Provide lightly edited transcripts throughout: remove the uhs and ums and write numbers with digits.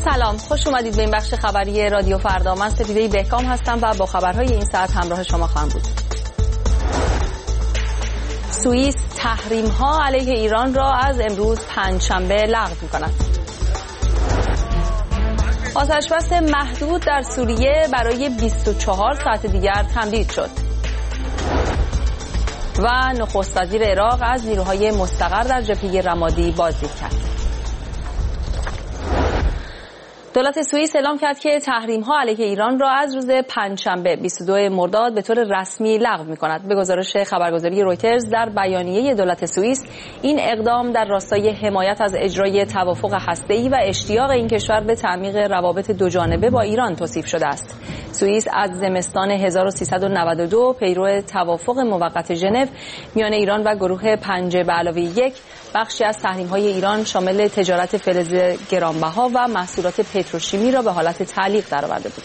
سلام، خوش اومدید به این بخش خبری رادیو فردا. من سپیده بهکام هستم و با خبرهای این ساعت همراه شما خواهم بود. سوئیس تحریم‌ها علیه ایران را از امروز پنجشنبه لغو می‌کند. آتش‌بس محدود در سوریه برای 24 ساعت دیگر تمدید شد. و نخست وزیر عراق از نیروهای مستقر در جبهه رمادی بازدید کرد. دولت سوئیس اعلام کرد که تحریم‌ها علیه ایران را از روز پنجشنبه 22 مرداد به طور رسمی لغو می‌کند. به گزارش خبرگزاری رویترز، در بیانیه دولت سوئیس این اقدام در راستای حمایت از اجرای توافق هسته‌ای و اشتیاق این کشور به تعمیق روابط دوجانبه با ایران توصیف شده است. سوئیس از زمستان 1392 پیرو توافق موقت ژنو میان ایران و گروه 5+1 بخشی از تحریم‌های ایران شامل تجارت فلز گرانبها و محصولات پتروشیمی را به حالت تعلیق درآورده بود.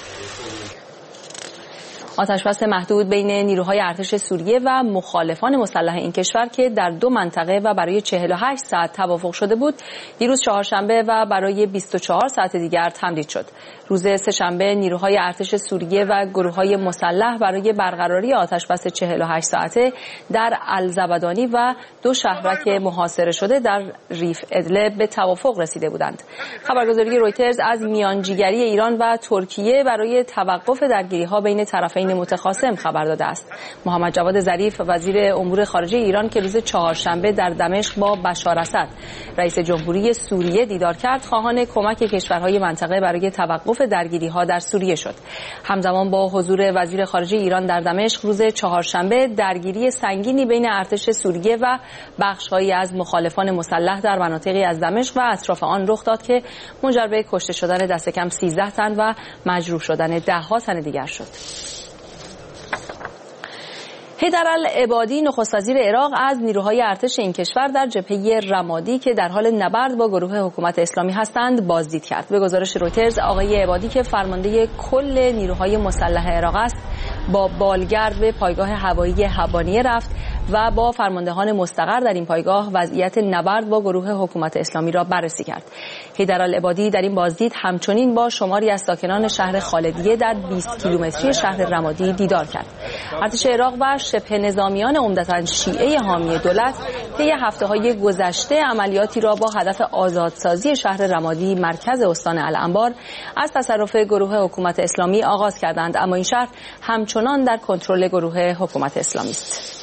آتش‌بس محدود بین نیروهای ارتش سوریه و مخالفان مسلح این کشور که در 2 منطقه و برای 48 ساعت توافق شده بود، دیروز چهارشنبه و برای 24 ساعت دیگر تمدید شد. روز سه‌شنبه نیروهای ارتش سوریه و گروه‌های مسلح برای برقراری آتش‌بس 48 ساعته در الزبدانی و 2 شهرک محاصره شده در ریف ادلب به توافق رسیده بودند. خبرگزاری رویترز از میانجیگری ایران و ترکیه برای توقف درگیری‌ها بین طرفین متخاصم خبر داده است. محمد جواد ظریف وزیر امور خارجه ایران که روز چهارشنبه در دمشق با بشار اسد رئیس جمهوری سوریه دیدار کرد، خواهان کمک کشورهای منطقه برای توقف درگیری‌ها در سوریه شد. همزمان با حضور وزیر خارجه ایران در دمشق روز چهارشنبه درگیری سنگینی بین ارتش سوریه و بخش‌هایی از مخالفان مسلح در مناطقی از دمشق و اطراف آن رخ داد که منجر به کشته شدن دست کم 13 تن و مجروح شدن ده‌ها تن دیگر شد. حیدرالعبادی نخست وزیر عراق از نیروهای ارتش این کشور در جبهه رمادی که در حال نبرد با گروه حکومت اسلامی هستند بازدید کرد. به گزارش رویترز، آقای عبادی که فرمانده کل نیروهای مسلح عراق است، با بالگرد به پایگاه هوایی حبانیه رفت و با فرماندهان مستقر در این پایگاه وضعیت نبرد با گروه حکومت اسلامی را بررسی کرد. حیدرالعبادی در این بازدید همچنین با شماری از ساکنان شهر خالدیه در 20 کیلومتری شهر رمادی دیدار کرد. ارتش عراق و شبه نظامیان عمدتاً شیعه حامی دولت طی هفته‌های گذشته عملیاتی را با هدف آزادسازی شهر رمادی مرکز استان الانبار از تصرف گروه حکومت اسلامی آغاز کردند، اما این شهر همچنان در کنترل گروه حکومت اسلامی است.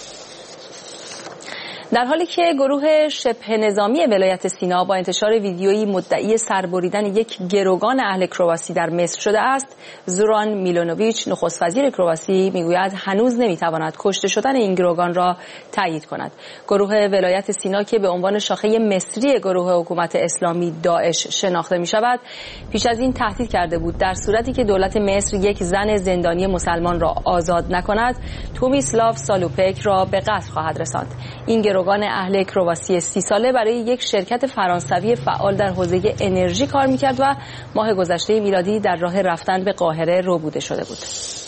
در حالی که گروه شبه نظامی ولایت سینا با انتشار ویدیویی مدعی سربریدن یک گروگان اهل کرواسی در مصر شده است، زوران میلونوویچ نخست وزیر کرواسی میگوید هنوز نمیتواند کشته شدن این گروگان را تایید کند. گروه ولایت سینا که به عنوان شاخه مصری گروه حکومت اسلامی داعش شناخته می شود، پیش از این تهدید کرده بود در صورتی که دولت مصر یک زن زندانی مسلمان را آزاد نکند، تومیسلاو سالوپک را به قتل خواهد رساند. این گروگان اهل کرواسی 30 ساله برای یک شرکت فرانسوی فعال در حوزه انرژی کار میکرد و ماه گذشته میلادی در راه رفتن به قاهره ربوده شده بود.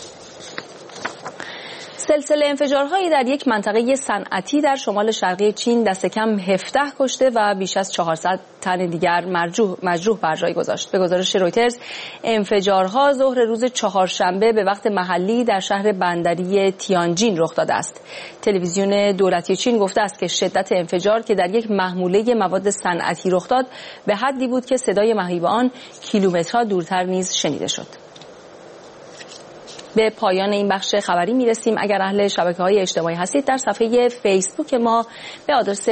سلسله انفجارهایی در یک منطقه صنعتی در شمال شرقی چین دست کم 17 کشته و بیش از 400 تن دیگر مجروح بر جای گذاشت. به گزارش رویترز، انفجارها ظهر روز چهارشنبه به وقت محلی در شهر بندری تیانجین رخ داده است. تلویزیون دولتی چین گفته است که شدت انفجار که در یک محموله مواد صنعتی رخ داد به حدی بود که صدای مهیب آن کیلومترها دورتر نیز شنیده شد. به پایان این بخش خبری میرسیم. اگر اهل شبکه‌های اجتماعی هستید در صفحه فیسبوک ما به آدرس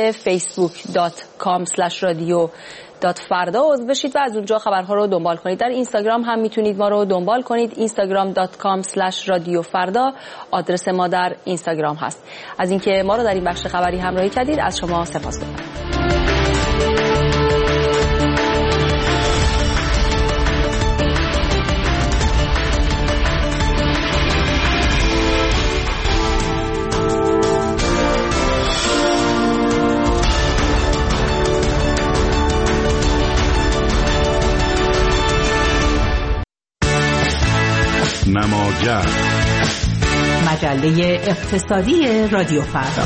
facebook.com/radio.farda عضو بشید و از اونجا خبرها رو دنبال کنید. در اینستاگرام هم میتونید ما رو دنبال کنید. instagram.com/radiofarda آدرس ما در اینستاگرام هست. از اینکه ما رو در این بخش خبری همراهی کردید از شما سپاسگزارم. نماگر مجله اقتصادی رادیو فردا.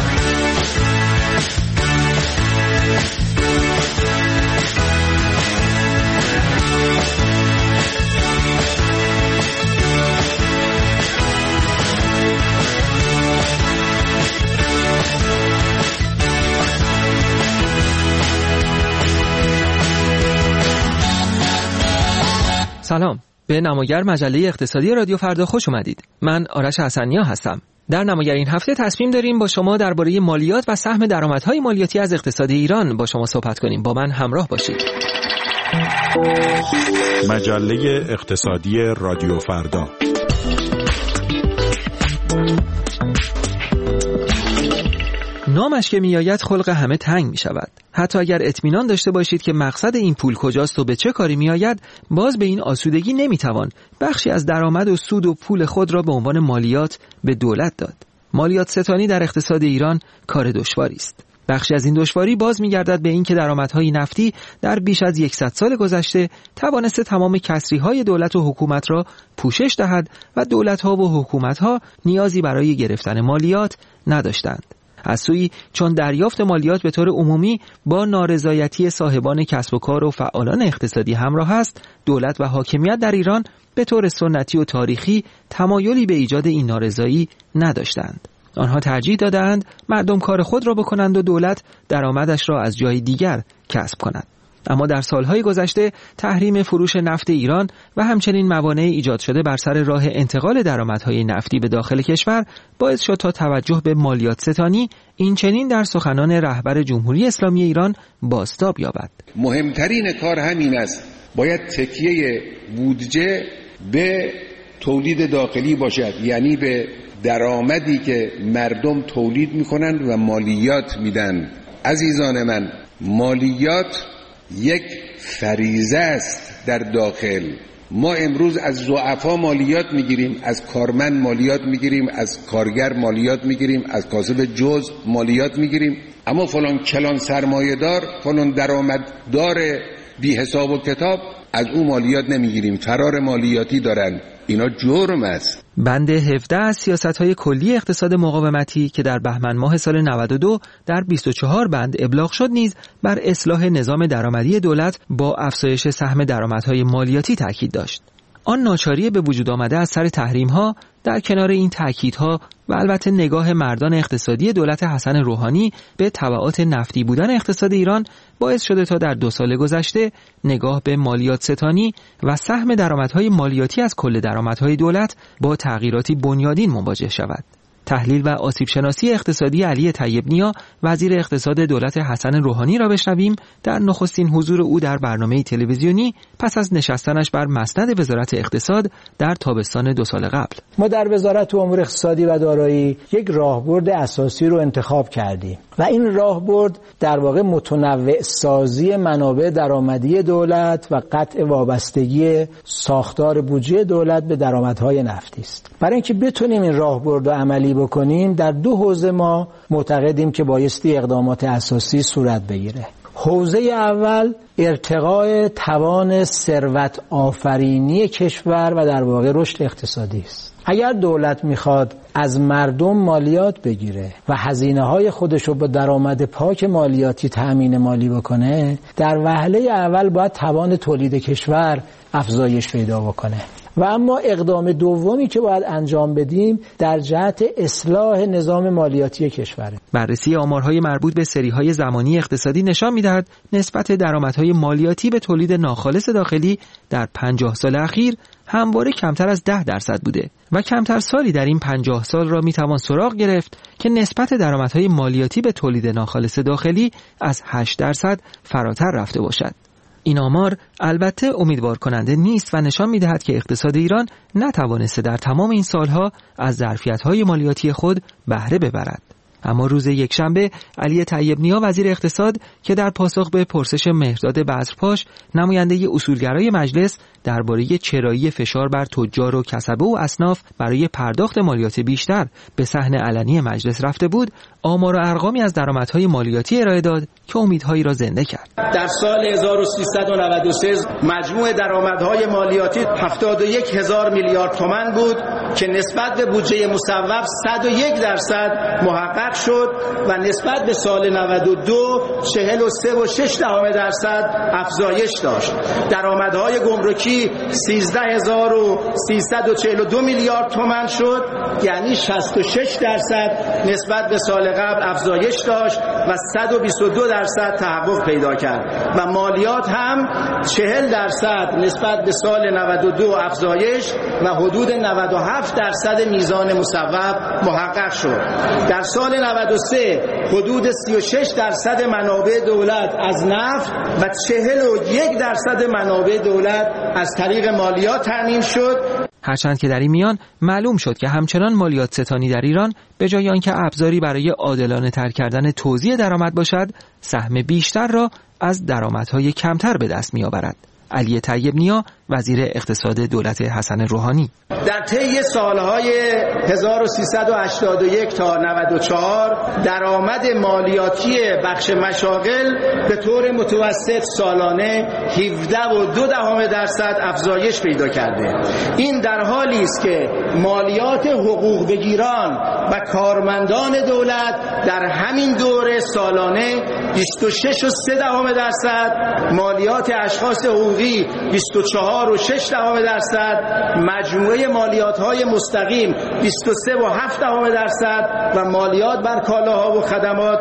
به نماگر مجله اقتصادی رادیو فردا خوش اومدید. من آرش حسنیا هستم. در نماگر این هفته تصمیم داریم با شما درباره مالیات و سهم درآمدهای مالیاتی از اقتصاد ایران با شما صحبت کنیم. با من همراه باشید. مجله اقتصادی رادیو فردا. نامش که میآید خلق همه تنگ می شود. حتی اگر اطمینان داشته باشید که مقصد این پول کجاست و به چه کاری میآید، باز به این آسودگی نمیتوان بخشی از درآمد و سود و پول خود را به عنوان مالیات به دولت داد. مالیات ستانی در اقتصاد ایران کار دشواری است. بخشی از این دشواری باز میگردد به این که درآمدهای نفتی در بیش از 100 سال گذشته توانسته تمام کسریهای دولت و حکومت را پوشش دهد و دولت‌ها و حکومت‌ها نیازی برای گرفتن مالیات نداشتند. از سوی چون دریافت مالیات به طور عمومی با نارضایتی صاحبان کسب و کار و فعالان اقتصادی همراه است، دولت و حاکمیت در ایران به طور سنتی و تاریخی تمایلی به ایجاد این نارضایی نداشتند. آنها ترجیح دادند مردم کار خود را بکنند و دولت درآمدش را از جای دیگر کسب کند. اما در سالهای گذشته تحریم فروش نفت ایران و همچنین موانع ایجاد شده بر سر راه انتقال درآمدهای نفتی به داخل کشور باعث شد تا توجه به مالیات ستانی این چنین در سخنان رهبر جمهوری اسلامی ایران بازتاب یابد. مهمترین کار همین است، باید تکیه بودجه به تولید داخلی باشد، یعنی به درآمدی که مردم تولید میکنند و مالیات میدن. عزیزان من، مالیات یک فریضه است در داخل. ما امروز از ضعفا مالیات میگیریم، از کارمند مالیات میگیریم، از کارگر مالیات میگیریم، از کاسب جزء مالیات میگیریم، اما فلان کلان سرمایه‌دار، فلان درآمددار بی حساب و کتاب، از اون مالیات نمیگیریم، فرار مالیاتی دارن. اینا جرم است. بند 17 از سیاست‌های کلی اقتصاد مقاومتی که در بهمن ماه سال 92 در 24 بند ابلاغ شد نیز بر اصلاح نظام درآمدی دولت با افزایش سهم درآمدهای مالیاتی تاکید داشت. آن ناچاری به وجود آمده از سر تحریم‌ها در کنار این تاکیدها و البته نگاه مردان اقتصادی دولت حسن روحانی به تبعات نفتی بودن اقتصاد ایران باعث شده تا در 2 سال گذشته نگاه به مالیات ستانی و سهم درآمدهای مالیاتی از کل درآمدهای دولت با تغییراتی بنیادین مواجه شود. تحلیل و آسیب شناسی اقتصادی علی طیب نیا وزیر اقتصاد دولت حسن روحانی را بشنویم در نخستین حضور او در برنامه تلویزیونی پس از نشستنش بر مسند وزارت اقتصاد در تابستان 2 سال قبل. ما در وزارت امور اقتصادی و دارایی یک راهبرد اساسی رو انتخاب کردیم و این راهبرد در واقع متنوع سازی منابع درآمدی دولت و قطع وابستگی ساختار بودجه دولت به درآمدهای نفتی است. برای اینکه بتونیم این راهبرد رو عملی بکنیم، در 2 حوزه ما معتقدیم که بایستی اقدامات اساسی صورت بگیره. حوزه اول ارتقاء توان ثروت آفرینی کشور و در واقع رشد اقتصادی است. اگر دولت میخواد از مردم مالیات بگیره و هزینه‌های خودش رو با درآمد پاک مالیاتی تأمین مالی بکنه، در وهله اول باید توان تولید کشور افزایش پیدا بکنه. و اما اقدام دومی که باید انجام بدیم در جهت اصلاح نظام مالیاتی کشوره. بررسی آمارهای مربوط به سریهای زمانی اقتصادی نشان می‌دهد نسبت درآمدهای مالیاتی به تولید ناخالص داخلی در 50 سال اخیر همواره کمتر از 10% بوده و کمتر سالی در این 50 سال را میتوان سراغ گرفت که نسبت درآمدهای مالیاتی به تولید ناخالص داخلی از 8% فراتر رفته باشد. این آمار البته امیدوار کننده نیست و نشان می‌دهد که اقتصاد ایران نتوانسته در تمام این سالها از ظرفیت‌های مالیاتی خود بهره ببرد. اما روز یکشنبه علی طیب نیا وزیر اقتصاد که در پاسخ به پرسش مهرداد بزرپاش نماینده اصولگرای مجلس درباره چرایی فشار بر تجار و کسبه و اصناف برای پرداخت مالیات بیشتر به صحن علنی مجلس رفته بود، آمار و ارقامی از درآمدهای مالیاتی ارائه داد که امیدهایی را زنده کرد. در سال 1393 مجموع درآمدهای مالیاتی 71,000 میلیارد تومان بود که نسبت به بودجه مصوب 101% محقق شد و نسبت به سال 92 43.6% افزایش داشت. درآمدهای گمرکی 13,342 میلیارد تومان شد، یعنی 66% نسبت به سال قبل افزایش داشت و 122% تحقق پیدا کرد و مالیات هم 40% نسبت به سال 92 افزایش و حدود 97% میزان مصوب محقق شد. در سال 93 حدود 36% منابع دولت از نفت و 41% منابع دولت از طریق مالیات تامین شد. هرچند که در این میان معلوم شد که همچنان مالیات ستانی در ایران به جای آنکه ابزاری برای عادلانه تر کردن توزیع درآمد باشد، سهم بیشتر را از درآمدهای کمتر به دست می‌آورد. علی طیب نیا، وزیر اقتصاد دولت حسن روحانی: در طی سالهای 1381 تا 94 درآمد مالیاتی بخش مشاغل به طور متوسط سالانه 17.2% افزایش پیدا کرده. این در حالی است که مالیات حقوق بگیران و کارمندان دولت در همین دوره سالانه 26.3%، مالیات اشخاص حقوقی 24.6%، مجموعه مالیات‌های مستقیم 23.7% و مالیات بر کالاها و خدمات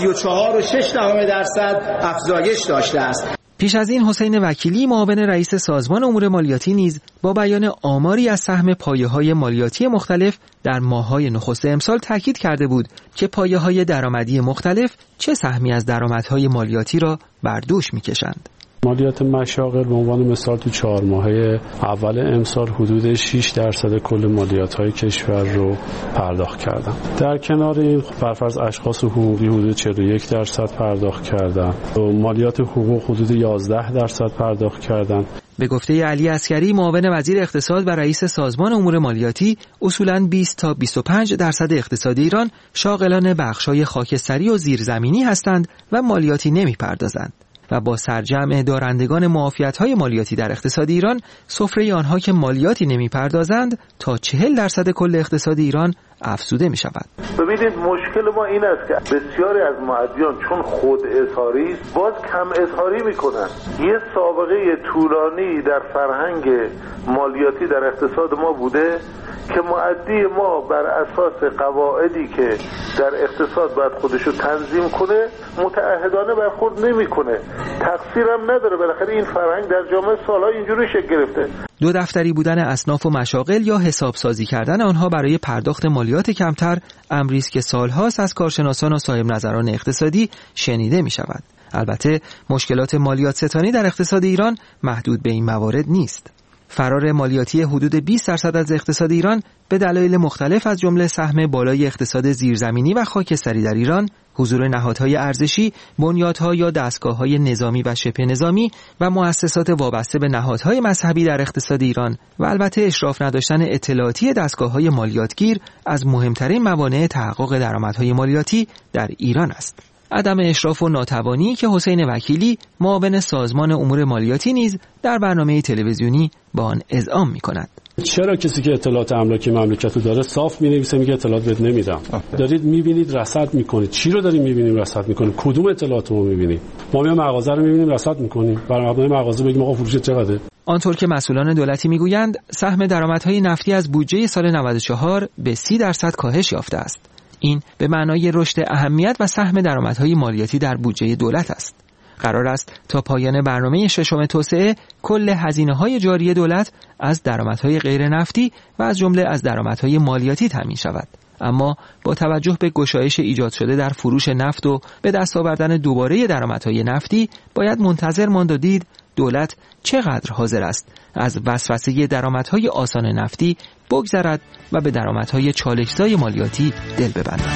34.6% افزایش داشته است. پیش از این حسین وکیلی، معاون رئیس سازمان امور مالیاتی، نیز با بیان آماری از سهم پایه‌های مالیاتی مختلف در ماه‌های نخست امسال تاکید کرده بود که پایه‌های درآمدی مختلف چه سهمی از درآمدهای مالیاتی را بر دوش می‌کشند. مالیات مشاغل به عنوان مثال تو 4 ماهه اول امسال حدود 6% کل مالیات‌های کشور رو پرداخت کردن. در کنار این برفرض اشخاص حقوقی حدود 41% پرداخت کردن و مالیات حقوق حدود 11% پرداخت کردن. به گفته علی عسکری، معاون وزیر اقتصاد و رئیس سازمان امور مالیاتی، اصولاً 20 تا 25% اقتصاد ایران شاغلان بخش‌های خاکستری و زیرزمینی هستند و مالیاتی نمی‌پردازند و با سرجمع دارندگان معافیت‌های مالیاتی در اقتصاد ایران، سفره آنها که مالیاتی نمی‌پردازند تا 40% کل اقتصاد ایران افزوده می‌شود. ببینید مشکل ما این است که بسیاری از مؤدیان چون خود اظهاری است باز کم اظهاری می‌کنند. یه سابقه طولانی در فرهنگ مالیاتی در اقتصاد ما بوده که مؤدی ما بر اساس قواعدی که در اقتصاد باید خودشو تنظیم کنه متعهدانه برخورد نمیکنه. تقصیرم نداره، بالاخره این فرهنگ در جامعه سالها اینجوری شکل گرفته. دو دفتری بودن اصناف و مشاغل یا حسابسازی کردن آنها برای پرداخت مالیات کمتر امری است که سالهاست از کارشناسان و صاحب نظران اقتصادی شنیده می شود. البته مشکلات مالیات ستانی در اقتصاد ایران محدود به این موارد نیست. فرار مالیاتی حدود 20% از اقتصاد ایران به دلایل مختلف از جمله سهم بالای اقتصاد زیرزمینی و خاکستری در ایران، حضور نهادهای ارزشی، بنیادها یا دستگاه‌های نظامی و شبه نظامی و مؤسسات وابسته به نهادهای مذهبی در اقتصاد ایران و البته اشراف نداشتن اطلاعاتی دستگاه‌های مالیاتگیر از مهمترین موانع تحقق درآمدهای مالیاتی در ایران است. عدم اشراف و ناتوانی که حسین وکیلی، معاون سازمان امور مالیاتی، نیز در برنامه تلویزیونی با آن اذعان می‌کند. چرا کسی که اطلاعات املاکی مملکت رو داره صاف می‌نویسه میگه اطلاعات بهت نمیدم؟ دارید می‌بینید رصد می‌کنید. چی رو داریم می‌بینیم رصد می‌کنیم؟ کدوم اطلاعات رو می‌بینیم؟ ما میام مغازه رو می‌بینیم رصد می‌کنیم. برای مبنای مغازه بگیم آقا فروش چقدره؟ آنطور که مسئولان دولتی میگویند، سهم درآمدهای نفتی از بودجه سال 94 به 30% کاهش یافته است. این به معنای رشد اهمیت و سهم درآمدهای مالیاتی در بودجه دولت است. قرار است تا پایان برنامه ششم توسعه کل هزینه‌های جاری دولت از درآمدهای غیر نفتی و از جمله از درآمدهای مالیاتی تامین شود. اما با توجه به گشایش ایجاد شده در فروش نفت و به دست آوردن دوباره درآمدهای نفتی، باید منتظر ماند و دید دولت چقدر حاضر است از وسوسه درآمدهای آسان نفتی بگذرد و به درآمدهای چالش‌زای مالیاتی دل ببندد.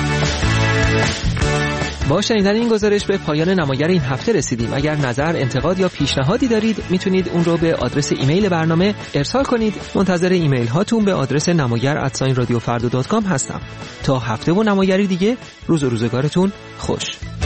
با شنیدن این گزارش به پایان نماگر این هفته رسیدیم. اگر نظر، انتقاد یا پیشنهادی دارید میتونید اون رو به آدرس ایمیل برنامه ارسال کنید. منتظر ایمیل هاتون به آدرس namagar@radiofarda.com هستم. تا هفته و نمایری دیگه، روز و روزگارتون خوش.